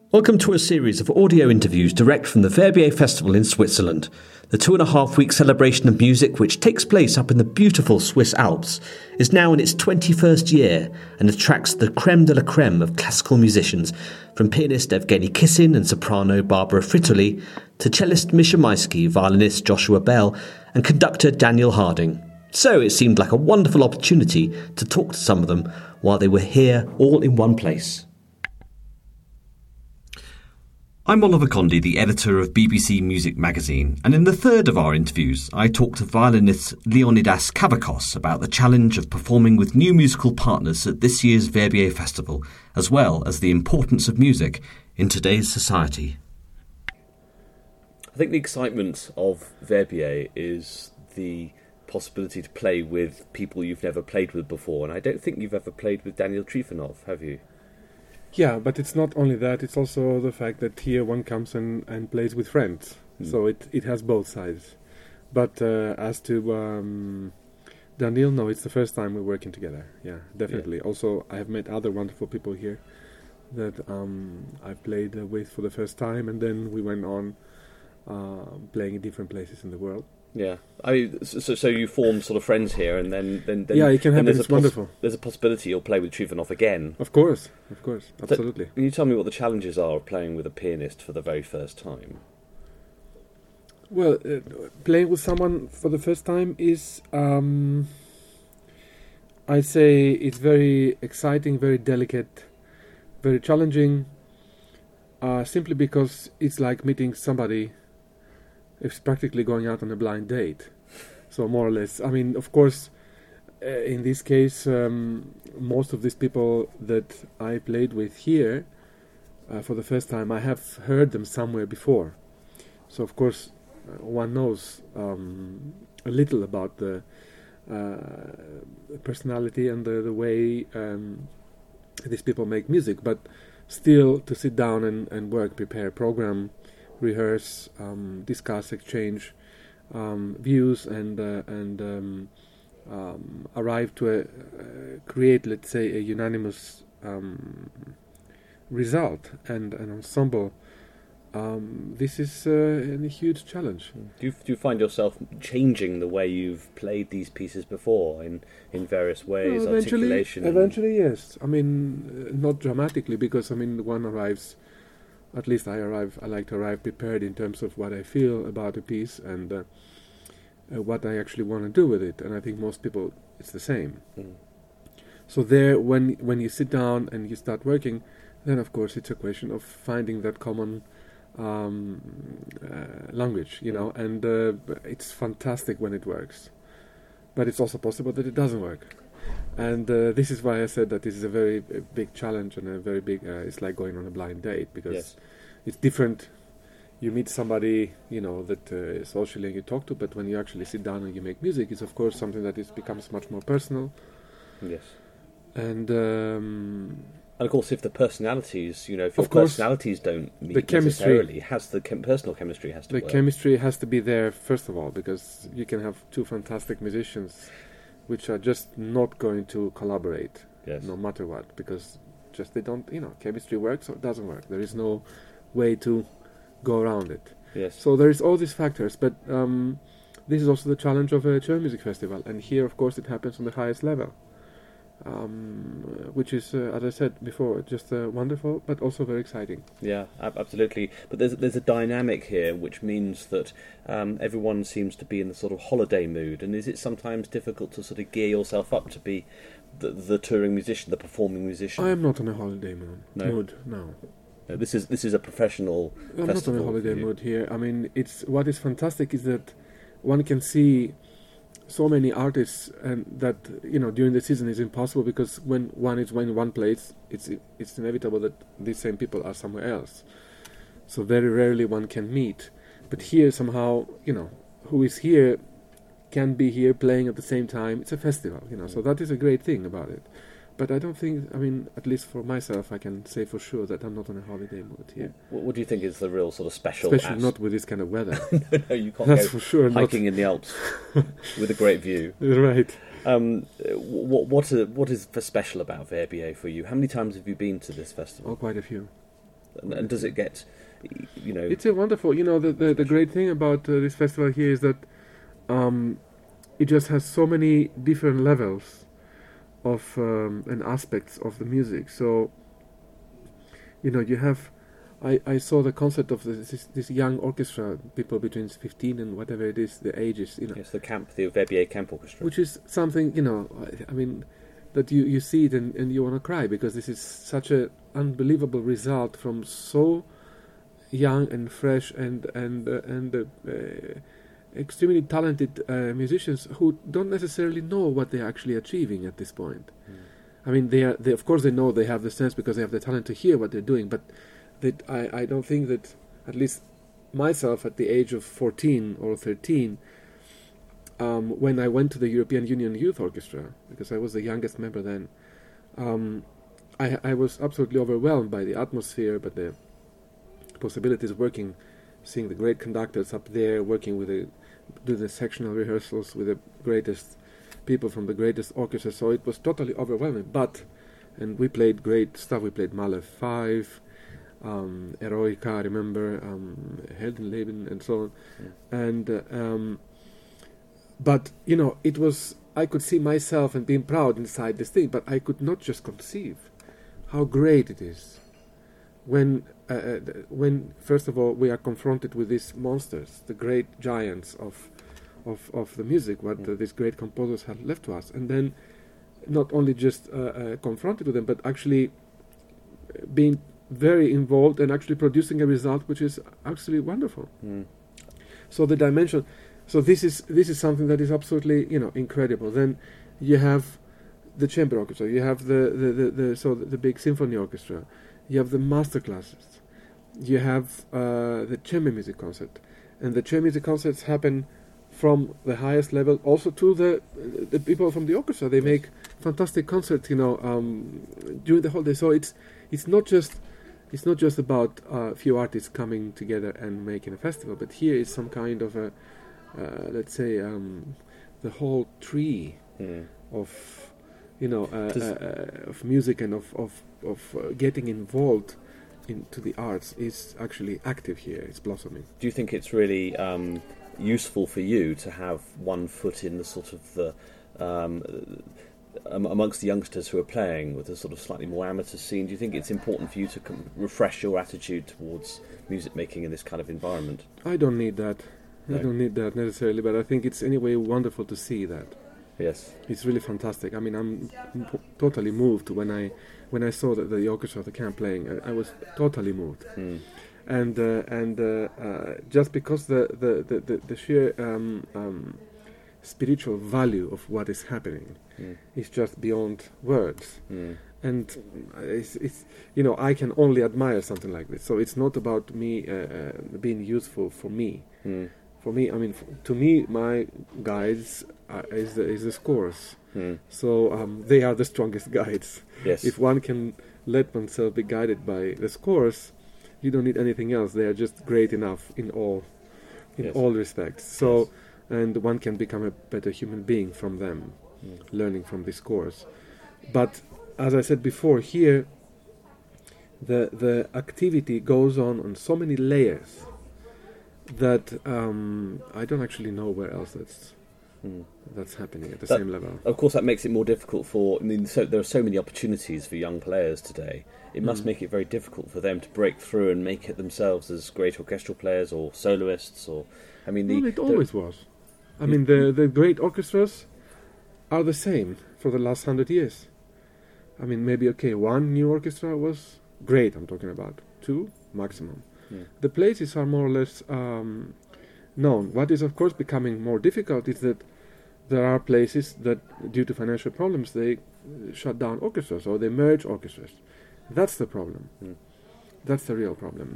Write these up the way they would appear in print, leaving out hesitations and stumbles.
Welcome to a series of audio interviews direct from the Verbier Festival in Switzerland, the 2.5-week celebration of music which takes place up in the beautiful Swiss Alps, is now in its 21st year and attracts the creme de la creme of classical musicians, from pianist Evgeny Kissin and soprano Barbara Frittoli to cellist Misha Maisky, violinist Joshua Bell and conductor Daniel Harding. So it seemed like a wonderful opportunity to talk to some of them while they were here all in one place. I'm Oliver Condy, the editor of BBC Music Magazine, and in the third of our interviews, I talked to violinist Leonidas Kavakos about the challenge of performing with new musical partners at this year's Verbier Festival, as well as the importance of music in today's society. I think the excitement of Verbier is the possibility to play with people you've never played with before, and I don't think you've ever played with Daniel Trifonov, have you? Yeah, but it's not only that, it's also the fact that here one comes and plays with friends. So it has both sides. But as to Daniel, no, it's the first time we're working together. Yeah, definitely. Yeah. Also, I have met other wonderful people here that I've played with for the first time, and then we went on playing in different places in the world. Yeah, I mean, so you form sort of friends here, and then yeah, it can happen. It's wonderful. There's a possibility you'll play with Trifonov again. Of course, absolutely. So, can you tell me what the challenges are of playing with a pianist for the very first time? Well, playing with someone for the first time is, I'd say, it's very exciting, very delicate, very challenging. Simply because it's like meeting somebody. It's practically going out on a blind date, so more or less. I mean, of course, in this case, most of these people that I played with here for the first time, I have heard them somewhere before. So, of course, one knows a little about the personality and the way these people make music, but still to sit down and work, prepare a program, rehearse, discuss, exchange views, and arrive to create, let's say, a unanimous result and an ensemble. This is a huge challenge. Do you find yourself changing the way you've played these pieces before in various ways, articulation? Eventually, yes. I mean, not dramatically, because I mean, one arrives. At least I like to arrive prepared in terms of what I feel about a piece and what I actually want to do with it. And I think most people, it's the same. So there, when you sit down and you start working, then of course it's a question of finding that common language, you know. And it's fantastic when it works, but it's also possible that it doesn't work. And this is why I said that this is a very big challenge and a very big, it's like going on a blind date, because it's different. You meet somebody, you know, that socially you talk to, but when you actually sit down and you make music, it's of course something that becomes much more personal. Yes. And of course, if the personalities, you know, if your personalities don't meet the chemistry, personal chemistry has to work. The chemistry has to be there, first of all, because you can have two fantastic musicians which are just not going to collaborate, no matter what, because just they don't, you know, chemistry works or it doesn't work. There is no way to go around it. Yes. So there is all these factors, but this is also the challenge of a chamber music festival, and here, of course, it happens on the highest level, which is, as I said before, just wonderful, but also very exciting. Yeah, absolutely. But there's a dynamic here, which means that everyone seems to be in the sort of holiday mood. And is it sometimes difficult to sort of gear yourself up to be the touring musician, the performing musician? I am not in a holiday mood. No. This is a professional festival. I'm not in a holiday mood here. I mean, what is fantastic is that one can see so many artists, and that, you know, during the season is impossible, because when one place, it's inevitable that these same people are somewhere else. So very rarely one can meet. But here somehow, you know, who is here can be here playing at the same time. It's a festival, you know. So that is a great thing about it. But I don't think, I mean, at least for myself, I can say for sure that I'm not on a holiday mood here. What do you think is the real sort of special? Especially not with this kind of weather. No, you can't That's go for sure hiking in the Alps with a great view. Right. What is special about Verbier for you? How many times have you been to this festival? Oh, quite a few. And does it get, It's a wonderful. The great thing about this festival here is that it just has so many different levels of and aspects of the music. So you have. I saw the concert of this young orchestra, people between 15 and whatever it is, the ages. Yes, the Verbier Camp Orchestra. Which is something, I mean, that you see it and you want to cry, because this is such an unbelievable result from so young and fresh and extremely talented musicians who don't necessarily know what they're actually achieving at this point. I mean, they of course they know they have the sense because they have the talent to hear what they're doing, but I don't think that, at least myself at the age of 14 or 13, when I went to the European Union Youth Orchestra, because I was the youngest member then, I was absolutely overwhelmed by the atmosphere, by the possibilities of seeing the great conductors up there, working do the sectional rehearsals with the greatest people from the greatest orchestra. So it was totally overwhelming. And we played great stuff. We played Mahler 5, Eroica, I remember, Heldenleben, and so on. And but it was, I could see myself and being proud inside this thing, but I could not just conceive how great it is when first of all we are confronted with these monsters, the great giants of the music, what these great composers have left to us, and then not only just confronted with them, but actually being very involved and actually producing a result which is absolutely wonderful. So the dimension, so this is something that is absolutely incredible. Then you have the chamber orchestra, you have the big symphony orchestra, you have the master classes, you have the chamber music concert, and the chamber music concerts happen from the highest level also to the people from the orchestra. They make fantastic concerts during the whole day. So it's not just about a few artists coming together and making a festival, but here is some kind of a let's say the whole tree of of music and of getting involved into the arts is actually active here. It's blossoming. Do you think it's really useful for you to have one foot in the sort of the amongst the youngsters who are playing with a sort of slightly more amateur scene? Do you think it's important for you to refresh your attitude towards music making in this kind of environment? I don't need that. No. I don't need that necessarily, but I think it's anyway wonderful to see that. Yes, it's really fantastic. I mean, I'm totally moved when I saw the orchestra of the camp playing. I was totally moved, and just because the sheer spiritual value of what is happening is just beyond words. And it's I can only admire something like this. So it's not about me being useful for me. For me, I mean, to me, my guides is the scores. So they are the strongest guides. Yes. If one can let oneself be guided by the scores, you don't need anything else. They are just great enough in all respects. So, and one can become a better human being from them, learning from the scores. But as I said before, here the activity goes on so many layers that I don't actually know where else that's happening at the same level. Of course, that makes it more difficult there are so many opportunities for young players today. It must make it very difficult for them to break through and make it themselves as great orchestral players or soloists. It always was. I mean, the great orchestras are the same for the last 100 years. I mean, maybe, one new orchestra was great, I'm talking about. 2, maximum. The places are more or less known. What is, of course, becoming more difficult is that there are places that, due to financial problems, they shut down orchestras or they merge orchestras. That's the problem. That's the real problem.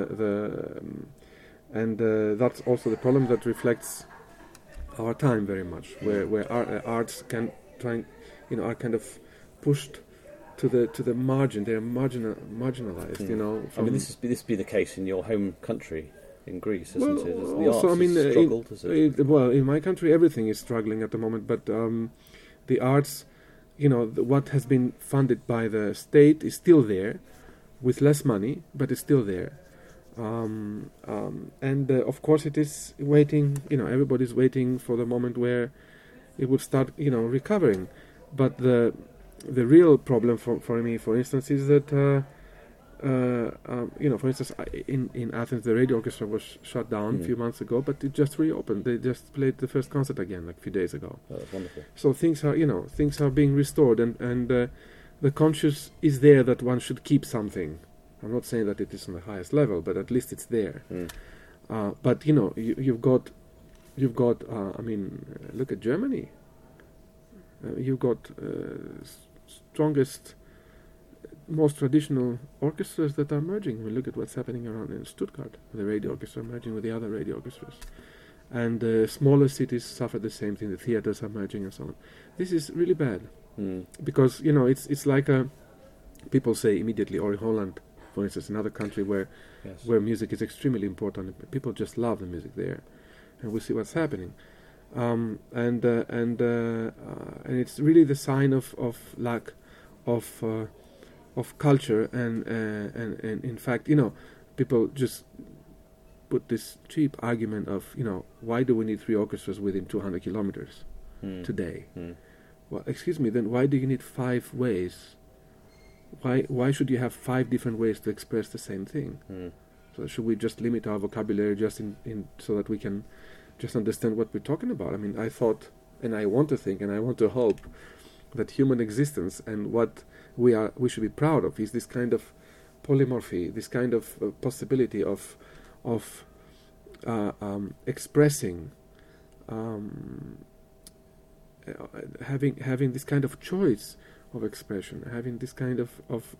That's also the problem that reflects our time very much, where arts can are kind of pushed to the margin. They're marginalized. I mean, this be the case in your home country, in Greece, isn't it? As the also, arts has struggled, is it? In my country, everything is struggling at the moment. But the arts, what has been funded by the state is still there, with less money, but it's still there. And of course it is waiting, everybody's waiting for the moment where it would start, recovering. But the real problem for me, for instance, is that, for instance, in Athens, the radio orchestra was shut down a few months ago, but it just reopened. They just played the first concert again, like a few days ago. Oh, that's wonderful. So things are being restored, and the conscience is there that one should keep something. I'm not saying that it is on the highest level, but at least it's there. But you've got. Look at Germany. You've got strongest, most traditional orchestras that are merging. We look at what's happening around in Stuttgart. The radio orchestra merging with the other radio orchestras, and smaller cities suffer the same thing. The theaters are merging and so on. This is really bad because it's like people say immediately, or in Holland, for instance, another country where music is extremely important. People just love the music there, and we see what's happening. And it's really the sign of lack of culture, and in fact, people just put this cheap argument of, why do we need 3 orchestras within 200 kilometers today? Well, excuse me, then why do you need 5 ways? Why should you have 5 different ways to express the same thing? So should we just limit our vocabulary just in so that we can just understand what we're talking about? I mean, I thought, and I want to think, and I want to hope that human existence and what we should be proud of is this kind of polymorphy, this kind of possibility of expressing, having this kind of choice of expression, having this kind of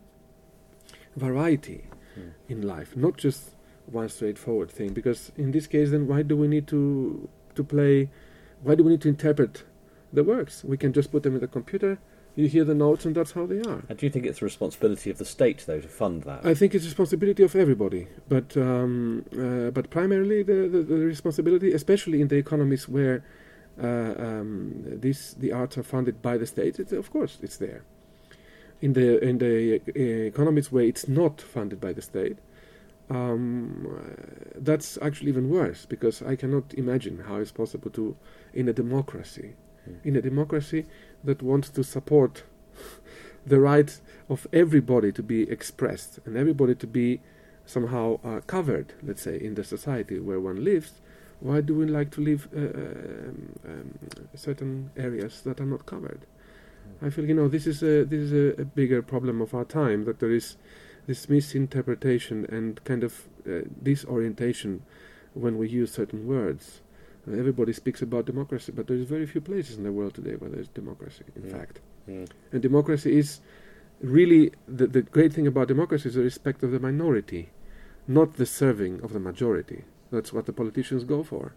variety in life, not just one straightforward thing. Because in this case, then why do we need to play? Why do we need to interpret the works? We can just put them in the computer. You hear the notes, and that's how they are. And do you think it's the responsibility of the state, though, to fund that? I think it's the responsibility of everybody, but primarily the responsibility, especially in the economies where the arts are funded by the state. Of course, it's there. In the economies where it's not funded by the state, that's actually even worse, because I cannot imagine how it's possible to, in a democracy that wants to support the right of everybody to be expressed and everybody to be somehow covered, let's say, in the society where one lives. Why do we like to live certain areas that are not covered? I feel this is a bigger problem of our time, that there is this misinterpretation and kind of disorientation when we use certain words. Everybody speaks about democracy, but there's very few places in the world today where there's democracy, in fact. And democracy is really, the great thing about democracy is the respect of the minority, not the serving of the majority. That's what the politicians go for.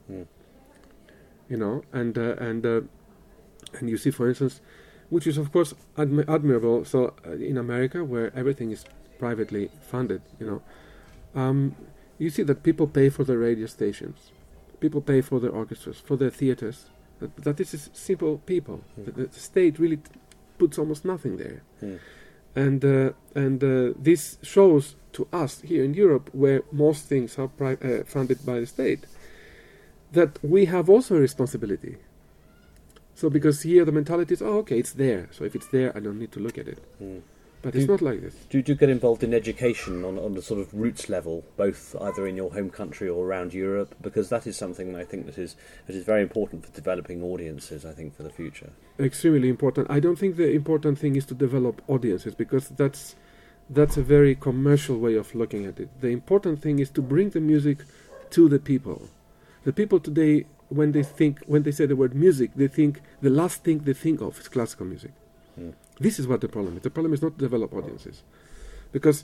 And you see, for instance, which is of course admirable. So in America, where everything is privately funded, you see that people pay for the radio stations, people pay for their orchestras, for their theaters. That this is simple people. The state really puts almost nothing there. And this shows to us here in Europe, where most things are funded by the state, that we have also a responsibility. So because here the mentality is, okay, it's there. So if it's there, I don't need to look at it. But it's not like this. Do you get involved in education on the sort of roots level, both either in your home country or around Europe? Because that is something I think that is very important for developing audiences, I think, for the future. Extremely important. I don't think the important thing is to develop audiences, because that's a very commercial way of looking at it. The important thing is to bring the music to the people. The people today, when they say the word music, they think the last thing they think of is classical music. This is what the problem is. The problem is not to develop audiences, because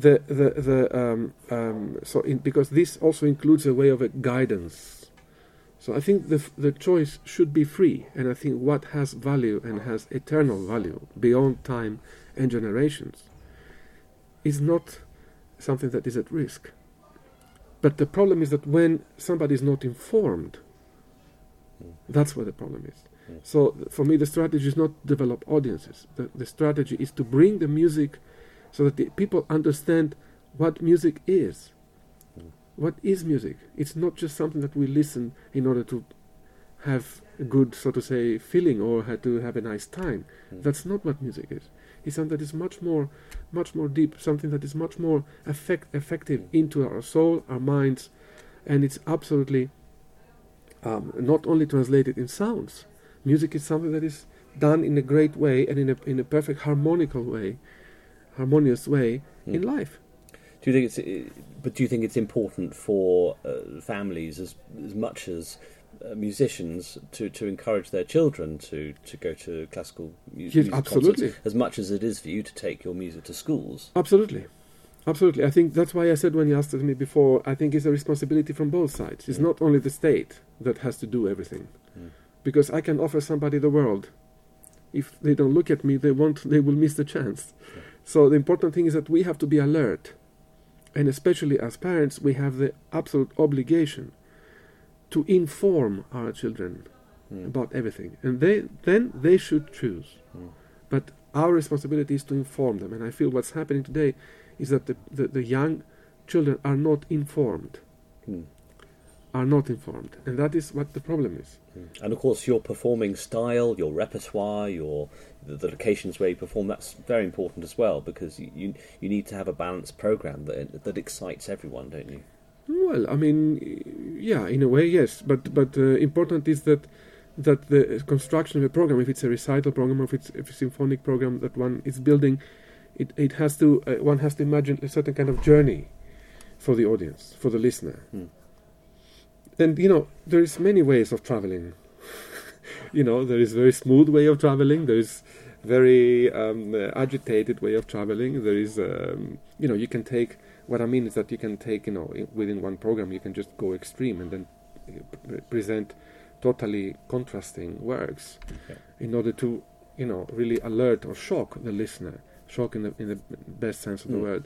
because this also includes a way of a guidance. So I think the choice should be free, and I think what has value and has eternal value beyond time and generations is not something that is at risk. But the problem is that when somebody is not informed, that's where the problem is. So for me, the strategy is not to develop audiences. The strategy is to bring the music so that the people understand what music is. What is music? It's not just something that we listen in order to have a good, so to say, feeling or to have a nice time. That's not what music is. It's something that is much more deep, something that is much more effective into our soul, our minds, and it's absolutely not only translated in sounds. Music is something that is done in a great way and in a perfect harmonious way in life. Do you think it's important for families as much as musicians to encourage their children to go to classical music concerts, as much as it is for you to take your music to schools? Absolutely. I think that's why I said when you asked me before, I think it's a responsibility from both sides. It's not only the state that has to do everything, because I can offer somebody the world. If they don't look at me, they will miss the chance. So the important thing is that we have to be alert, and especially as parents, we have the absolute obligation to inform our children about everything, and then they should choose. But our responsibility is to inform them, and I feel what's happening today is that the young children are not informed. And that is what the problem is. And of course your performing style, your repertoire, the locations where you perform, that's very important as well, because you need to have a balanced program that excites everyone, don't you? Well, I mean, yeah, in a way, yes, but important is that the construction of a program, if it's a recital program or if it's a symphonic program that one is building, it has to one has to imagine a certain kind of journey for the audience, for the listener. And there is many ways of traveling. There is very smooth way of traveling. There is very agitated way of traveling. There is you can take. What I mean is that you can take within one program you can just go extreme and then present totally contrasting works in order to really alert or shock the listener, shock in the best sense of the word.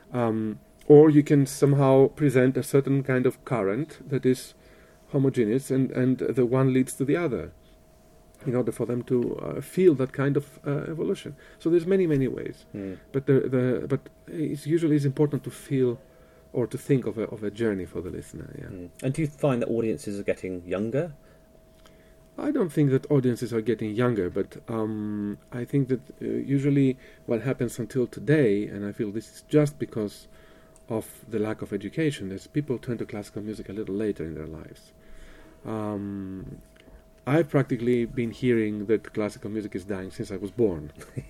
Or you can somehow present a certain kind of current that is homogeneous and the one leads to the other in order for them to feel that kind of evolution. So there's many ways, but but it usually is important to feel or to think of a journey for the listener. And do you find that audiences are getting younger? I don't think that audiences are getting younger, but I think that usually what happens until today, and I feel this is just because of the lack of education, is people turn to classical music a little later in their lives. I've practically been hearing that classical music is dying since I was born.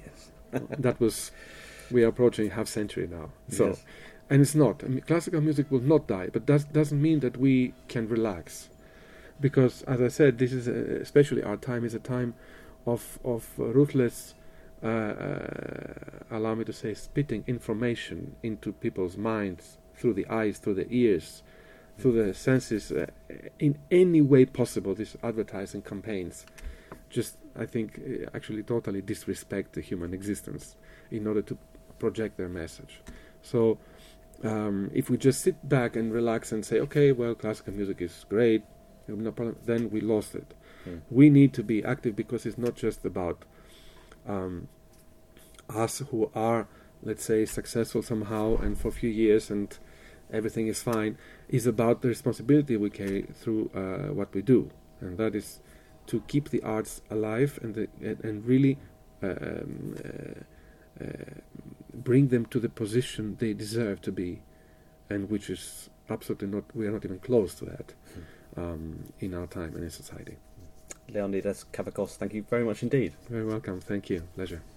We are approaching half century now. So, and it's not. I mean, classical music will not die, but that doesn't mean that we can relax. Because, as I said, this is especially our time is a time of ruthless, allow me to say, spitting information into people's minds through the eyes, through the ears, through the senses, in any way possible. These advertising campaigns just, I think, actually totally disrespect the human existence in order to project their message. So if we just sit back and relax and say, okay, well, classical music is great, no problem, then we lost it. We need to be active, because it's not just about us who are, let's say, successful somehow and for a few years and everything is fine. It's about the responsibility we carry through what we do, and that is to keep the arts alive and really bring them to the position they deserve to be, and which is absolutely not. We are not even close to that in our time and in society. Leonidas Kavakos, thank you very much indeed. Very welcome. Thank you. Pleasure.